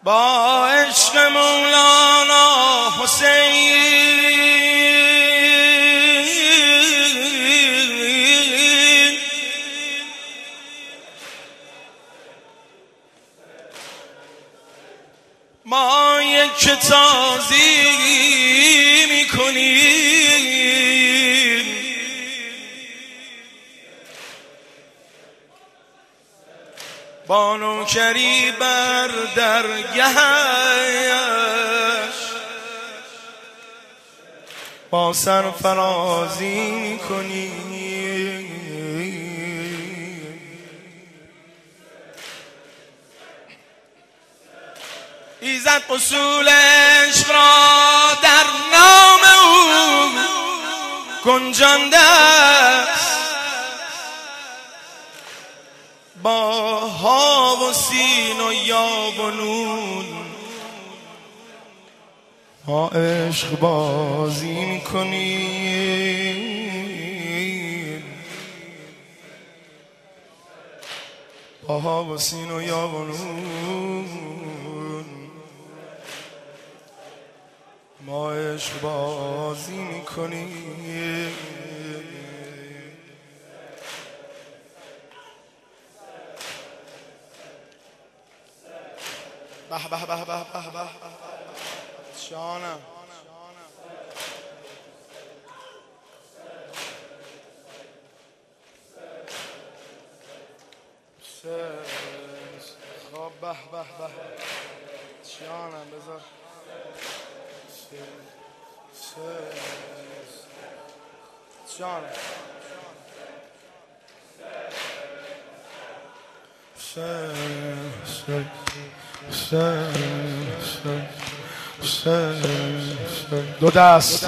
با عشق مولانا حسین ما یک تازی میکنیم با نوکری بر درگهش با سرفرازی میکنیم ایزد اصول عشق را در نام او گنجانده است با ها و سین و یا و نون ما عشق بازی میکنیم با ها و سین و یا و نون ما عشق بازی میکنیم به به به به به به جانم خب به به به جانم بذار جانم دو دست